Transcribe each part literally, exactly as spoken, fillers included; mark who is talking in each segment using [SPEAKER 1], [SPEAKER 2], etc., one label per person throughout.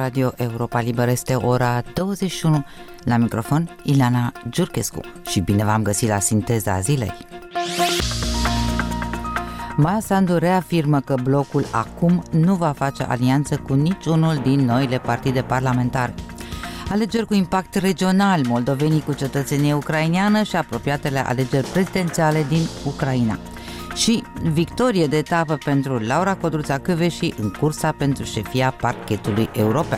[SPEAKER 1] Radio Europa Liberă, este ora douăzeci și unu. La microfon, Ileana Giurchescu și bine v-am găsit la Sinteza Zilei. Maia Sandu reafirmă că blocul acum nu va face alianță cu niciunul din noile partide parlamentare. Alegeri cu impact regional, moldovenii cu cetățenie ucraineană și apropiatele alegeri prezidențiale din Ucraina. Și victorie de etapă pentru Laura Codruța-Kövesi în cursa pentru șefia parchetului european.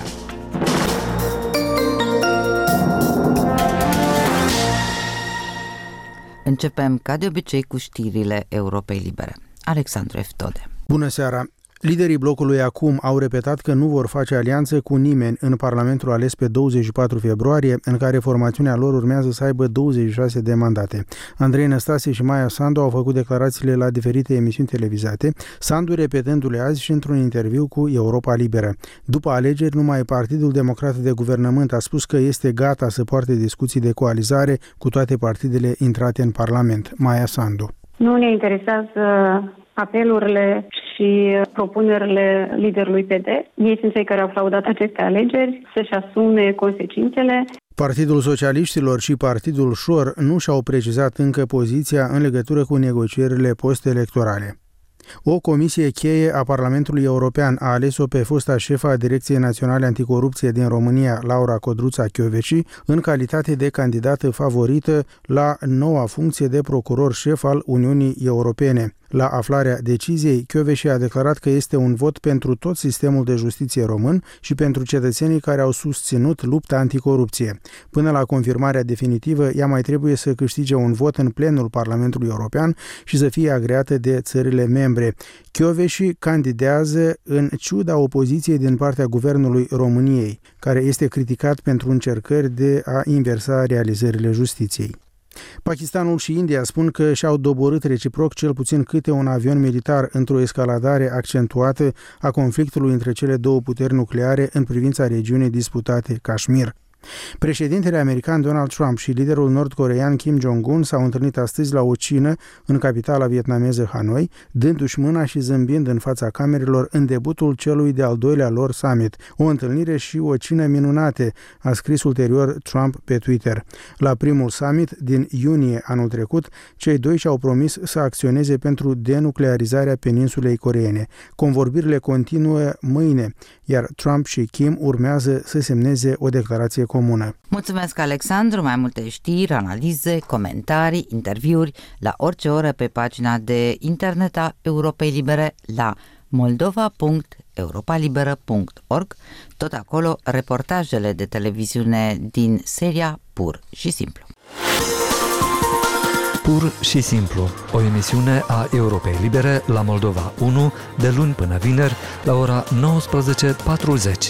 [SPEAKER 1] Începem ca de obicei cu știrile Europei Libere. Alexandru Eftode.
[SPEAKER 2] Bună seara! Liderii blocului acum au repetat că nu vor face alianță cu nimeni în Parlamentul ales pe douăzeci și patru februarie, în care formațiunea lor urmează să aibă douăzeci și șase de mandate. Andrei Năstase și Maia Sandu au făcut declarațiile la diferite emisiuni televizate, Sandu repetându-le azi și într-un interviu cu Europa Liberă. După alegeri, numai Partidul Democrat de Guvernământ a spus că este gata să poarte discuții de coalizare cu toate partidele intrate în Parlament. Maia Sandu.
[SPEAKER 3] Nu ne interesează apelurile și propunerile liderului P D. Ei sunt cei care au fraudat aceste alegeri, să-și asume consecințele.
[SPEAKER 2] Partidul Socialiștilor și Partidul Șor nu și-au precizat încă poziția în legătură cu negocierile post-electorale. O comisie cheie a Parlamentului European a ales-o pe fosta șefa a Direcției Naționale Anticorupție din România, Laura Codruța-Kövesi, în calitate de candidată favorită la noua funcție de procuror șef al Uniunii Europene. La aflarea deciziei, Kövesi a declarat că este un vot pentru tot sistemul de justiție român și pentru cetățenii care au susținut lupta anticorupție. Până la confirmarea definitivă, ea mai trebuie să câștige un vot în plenul Parlamentului European și să fie agreată de țările membre. Kövesi candidează în ciuda opoziției din partea Guvernului României, care este criticat pentru încercări de a inversa realizările justiției. Pakistanul și India spun că și-au doborât reciproc cel puțin câte un avion militar într-o escaladare accentuată a conflictului între cele două puteri nucleare în privința regiunii disputate Kashmir. Președintele american Donald Trump și liderul nord-coreean Kim Jong-un s-au întâlnit astăzi la o cină în capitala vietnameză Hanoi, dându-și mâna și zâmbind în fața camerelor în debutul celui de-al doilea lor summit. O întâlnire și o cină minunate, a scris ulterior Trump pe Twitter. La primul summit din iunie anul trecut, cei doi și-au promis să acționeze pentru denuclearizarea peninsulei coreene. Convorbirile continuă mâine, iar Trump și Kim urmează să semneze o declarație comună.
[SPEAKER 1] Mulțumesc, Alexandru. Mai multe știri, analize, comentarii, interviuri la orice oră pe pagina de internet a Europei Libere la moldova punct europa liberă punct org. Tot acolo reportajele de televiziune din seria Pur și Simplu.
[SPEAKER 4] Pur și Simplu, o emisiune a Europei Libere la Moldova unu, de luni până vineri, la ora nouăsprezece patruzeci.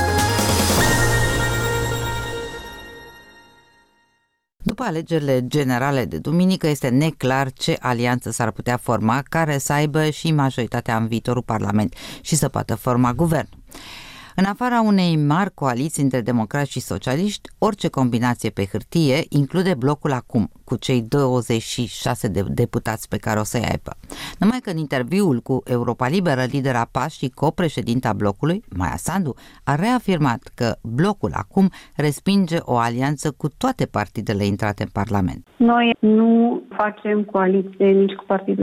[SPEAKER 1] După alegerile generale de duminică, este neclar ce alianță s-ar putea forma care să aibă și majoritatea în viitorul Parlament și să poată forma guvern. În afara unei mari coaliții între democrați și socialiști, orice combinație pe hârtie include blocul acum, cu cei douăzeci și șase de deputați pe care o să-i aibă. Numai că în interviul cu Europa Liberă, lidera P A S și copreședinta blocului, Maia Sandu, a reafirmat că blocul acum respinge o alianță cu toate partidele intrate în Parlament.
[SPEAKER 3] Noi nu facem coaliție nici cu Partidul